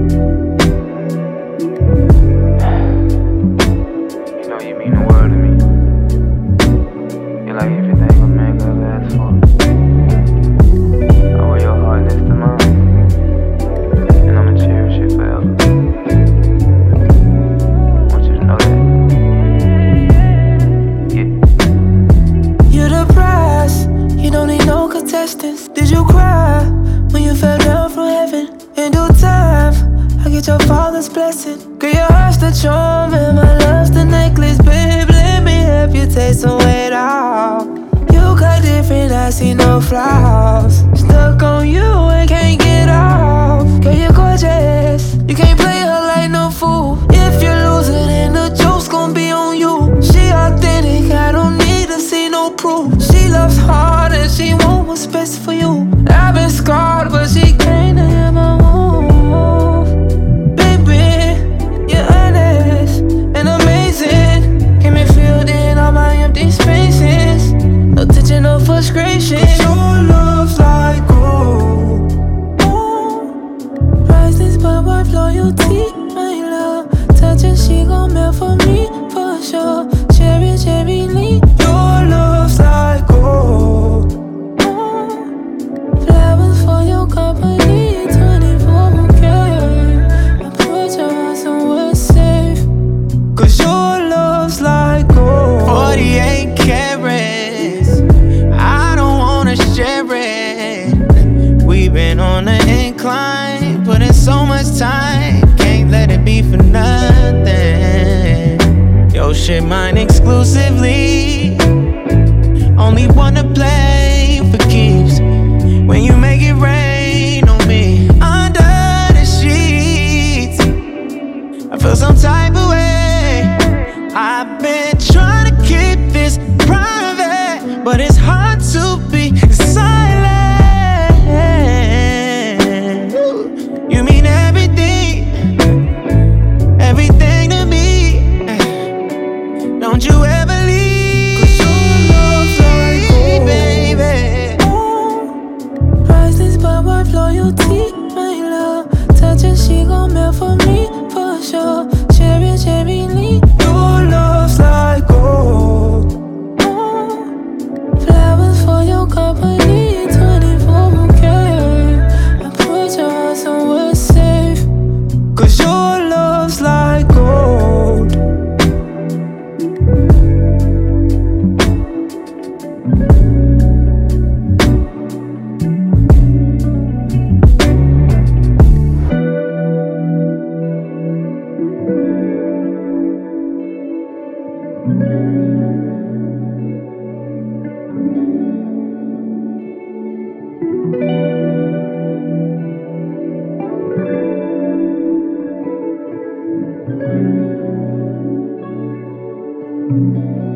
You know you mean the world to me. You're like everything a man could ever ask for. I wear your heart next to mine, and I'ma cherish it forever. Want you to know that. Yeah. You're the prize, you don't need no contestants. Did you cry when you fell down from heaven? In due time, I get your father's blessing. Girl, your heart's the charm and my love's the necklace. Babe, let me help you take some weight off. You got different, I see no flaws. Stuck on you and can't get off. Girl, you're gorgeous, you can't play her like no fool. If you lose it, then the joke's gon' be on you. She authentic, I don't need to see no proof. She loves hard and she wants what's best for you. I've been scarred, but she came to hear my move. Baby, you're honest and amazing. Can me filled in all my empty spaces. No tension, no frustration. 'Cause your love's like gold. Priceless but worth loyalty, my love. Touching, she gon' melt for me, for sure. Cherry, cherry, lean. Your love's like gold. Flowers for your company, 24 karat. I put your heart somewhere safe. 'Cause your love's like gold. 48 carats, I don't wanna share it. We've been on the incline, put in so much time, can't let it be for nothing. Yo, shit mine exclusively, only wanna play for keeps. When you make it rain on me, under the sheets, I feel some type of way. I've been trying to keep this private, but it's hard to be silent. You mean everything, everything to me. Don't you ever leave, 'cause your love's like gold, baby. Priceless but worth loyalty, my love. Touching, she gon' melt for me, for sure. Cherry, cherry, lean. Your love's like gold. Flowers for your company, 24 karat. I put your heart somewhere safe. 'Cause your love's like gold. Yeah.